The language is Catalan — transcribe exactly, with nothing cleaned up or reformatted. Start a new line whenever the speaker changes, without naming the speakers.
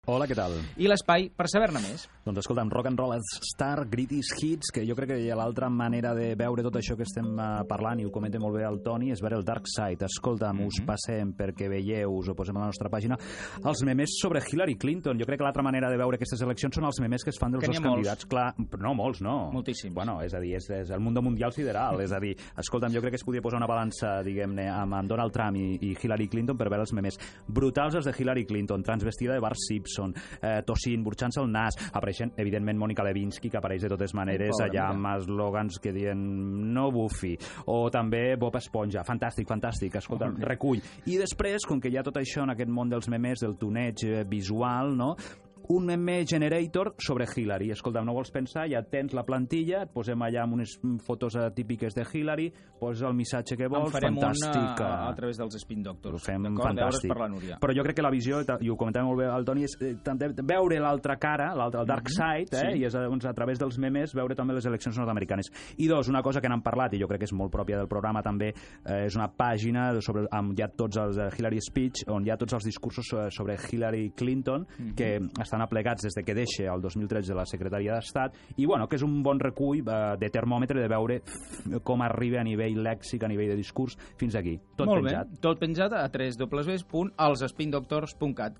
Hola, què tal?
I l'espai per saber-ne més.
Doncs escolta'm, Rock and Roll Star, Greatest Hits, que jo crec que hi ha l'altra manera de veure tot això que estem uh, parlant, i ho comenta molt bé el Toni, és veure el Dark Side. Escolta'm, mm -hmm. us passem perquè veieu, us ho posem a la nostra pàgina, els memes sobre Hillary Clinton. Jo crec que l'altra manera de veure aquestes eleccions són els memes que es fan dels dos candidats. Clar, no molts, no.
Moltíssims.
Bueno, és a dir, és, és el mundo mundial sideral. És a dir, escolta'm, jo crec que es podia posar una balança, diguem-ne, amb, amb Donald Trump i, i Hillary Clinton per veure els memes brutals els de Hillary Clinton, transvestida de Bart Simpson, eh, tossint, burxant-se el nas, apareixent, evidentment, Mònica Lewinsky, que apareix de totes maneres Pobre, allà mira. amb eslògans que diuen no bufi, o també Bob Esponja. Fantàstic, fantàstic, escolta, oh, recull. I després, com que hi ha tot això en aquest món dels memes, del tuneig eh, visual, no?, un meme generator sobre Hillary. Escolta, no vols pensar, ja tens la plantilla, et posem allà amb unes fotos típiques de Hillary, poses el missatge que vols,
en farem
fantàstic.
Una a través dels Spin Doctors.
Ho fem fantàstic.
Per la Núria.
Però jo crec que la visió, i ho comentava molt bé el Toni, és eh, també veure l'altra cara, el dark side, eh? Sí. I és doncs, a través dels memes veure també les eleccions nord-americanes. I dos, una cosa que n'han parlat, i jo crec que és molt pròpia del programa també, eh, és una pàgina sobre, amb ja tots els uh, Hillary Speech, on hi ha tots els discursos sobre Hillary Clinton, mm-hmm. que estan aplegats des de que deixa el dos mil tretze la secretaria d'Estat, i bueno, que és un bon recull eh, de termòmetre de veure com arriba a nivell lèxic, a nivell de discurs, fins aquí. Tot
Molt
penjat.
Bé, tot penjat a w w w punt els spin doctors punt cat.